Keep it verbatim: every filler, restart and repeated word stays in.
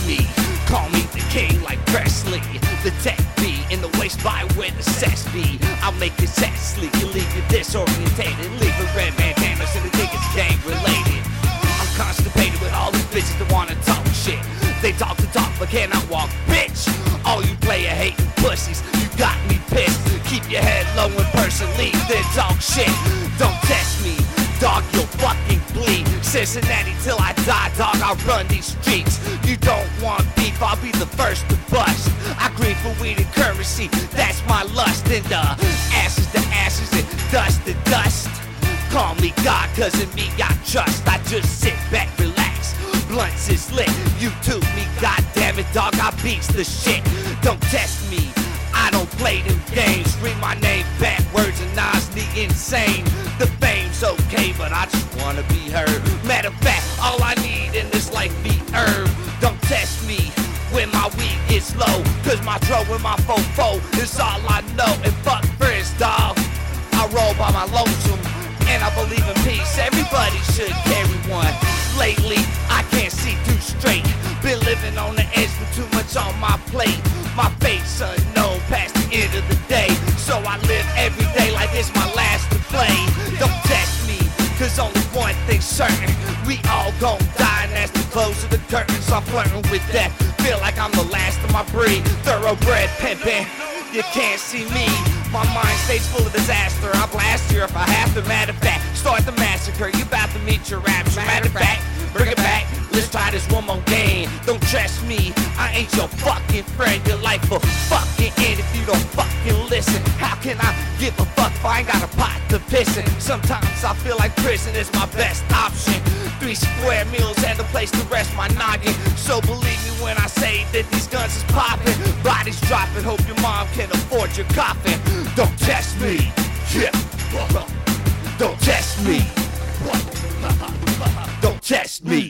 me. Call me the king like Presley. The tech be in the waist by where the sex be. I'll make it sexy, you leave you disorientated. Leave a red bandana so they think it's gang related. I'm constipated with all these bitches that wanna talk shit. They talk to talk but cannot walk, bitch. All you player hating pussies, you got me pissed. Keep your head low in person, leave then talk shit. Don't test me, dog, you'll fucking bleed. Cincinnati till I die, dog, I'll run these streets. You don't want beef, I'll be the first to bust. I grieve for weed and currency, that's my lust. And the ashes to ashes and dust to dust. Call me God, cause in me I trust. I just sit back, relax, blunts is lit. You too me, goddammit, dog, I beats the shit. Don't test me, I don't play them games. Read my name backwards and Nas the insane. The fame's okay, but I just wanna be heard. Matter of fact, all I need in this life be herb. Don't test me when my weed gets low, cause my dro and my fofo is all I know. And fuck friends, dog, I roll by my lonesome, and I believe in peace. Everybody should carry one. Lately, I can't see too straight. Been living on the edge with too much on my plate. My fate's unknown past the end of the day, so I live every day like it's my last to play. Don't test me, cause only one thing's certain. We all gon' die, and that's the close of the curtains. I'm flirting with death, feel like I'm the last of my breed. Thoroughbred pimpin', you can't see me. My mind stays full of disaster, I blast you if I have to. Matter of fact, start the massacre, you bout to meet your rapture. Matter of fact, bring it back, let's try this one more game. Don't trust me, I ain't your fucking friend. Your life will fucking end if you don't fucking listen. How can I give a fuck if I ain't got a pot to piss in? Sometimes I feel like prison is my best option. Three square meals and a place to rest my noggin. So believe me when I say that these guns is popping. Bodies dropping, hope your mom can afford your coffin. Don't test me, yeah. Don't test me. Don't test me.